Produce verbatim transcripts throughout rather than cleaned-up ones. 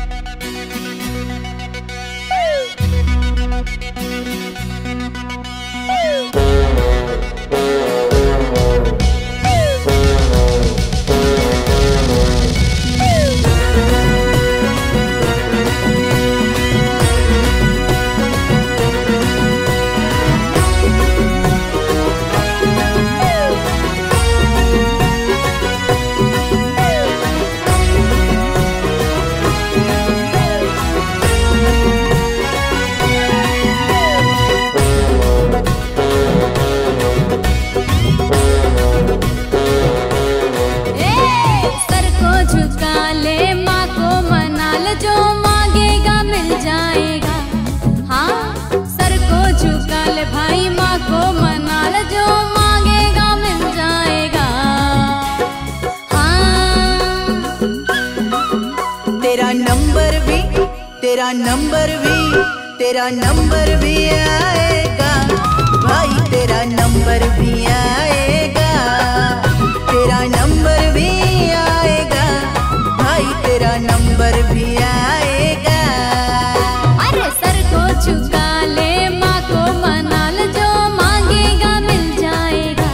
तेरा नंबर भी तेरा नंबर भी आएगा भाई, तेरा नंबर भी आएगा, तेरा नंबर भी आएगा भाई, तेरा नंबर भी आएगा। अरे सर को झुका ले, माँ को मना ले, जो मांगेगा मिल जाएगा।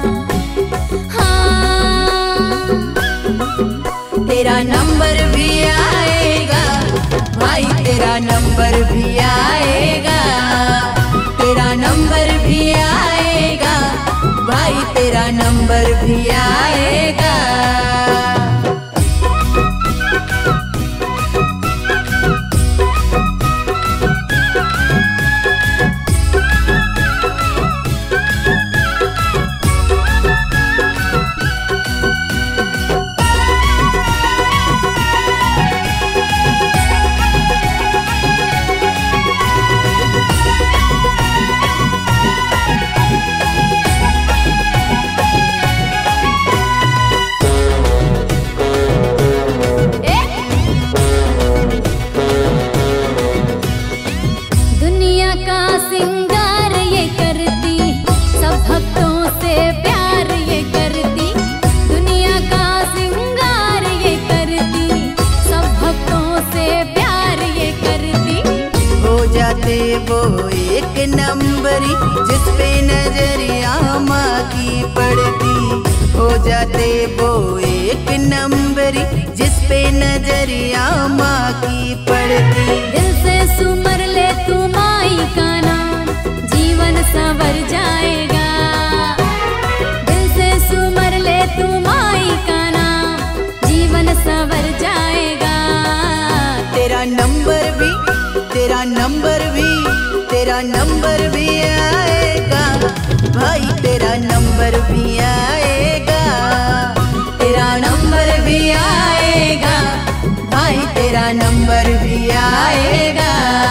हाँ तेरा नंबर भी आएगा भाई, तेरा नंबर भी आएगा, तेरा नंबर भी आएगा भाई, तेरा नंबर भी आएगा। वो एक नंबरी जिस पे नजरिया माँ की पड़ती, हो जाते वो एक नंबरी जिस पे नजरिया माँ की पड़ती। दिल से सुमर ले तू माई का नाम, जीवन संवर जाएगा। दिल से सुमर ले तू माई का नाम, जीवन संवर जाएगा। तेरा नंबर भी तेरा नंबर भी तेरा नंबर भी आएगा भाई, तेरा नंबर भी आएगा, तेरा नंबर भी आएगा भाई, तेरा नंबर भी आएगा।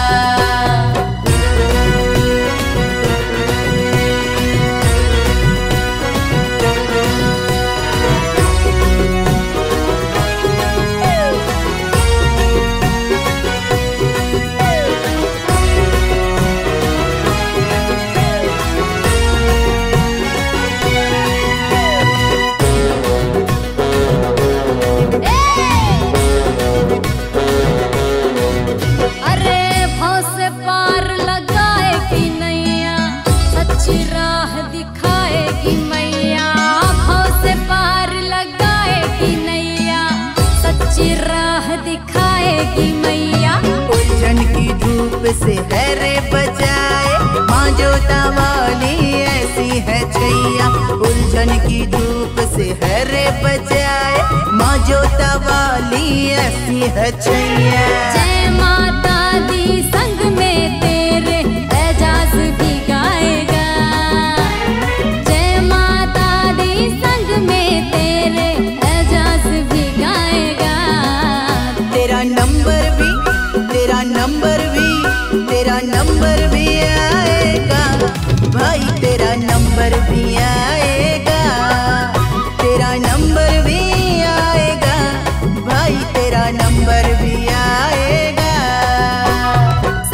दिखाएगी मैया भाव से पार लगाएगी नैया, सच्ची राह दिखाएगी मैया। उलझन की धूप से हैरे बचाए माँ जोता वाली ऐसी है छैया, उलझन की धूप से हैरे बचाए माँ जोता वाली ऐसी है छैया। जय माता दी संग में तेरे एजाज भी गाएगा, संग में तेरे एजाज भी गाएगा। तेरा नंबर भी तेरा नंबर भी तेरा नंबर भी आएगा भाई, तेरा नंबर भी आएगा, तेरा नंबर भी आएगा भाई, तेरा नंबर भी आएगा।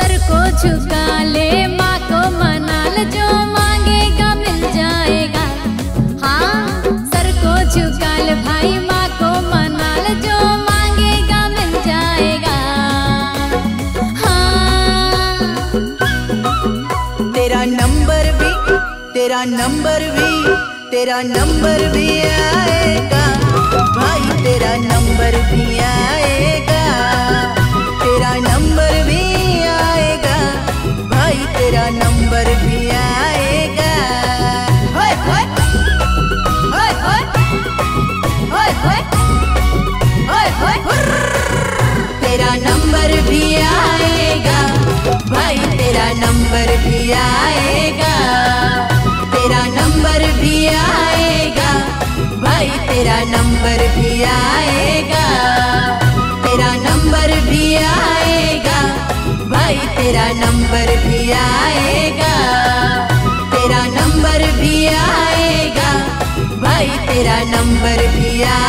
नंबर भी तेरा नंबर भी आएगा भाई, तेरा नंबर भी आएगा, तेरा नंबर भी आएगा भाई, तेरा नंबर भी आएगा। होय होय होय होय होय होय होय होय, तेरा नंबर भी आएगा भाई, तेरा नंबर भी आएगा, तेरा नंबर भी आएगा भाई, तेरा नंबर भी आएगा, तेरा नंबर भी आएगा भाई, तेरा नंबर भी आएगा, तेरा नंबर भी आएगा भाई, तेरा नंबर भी आएगा।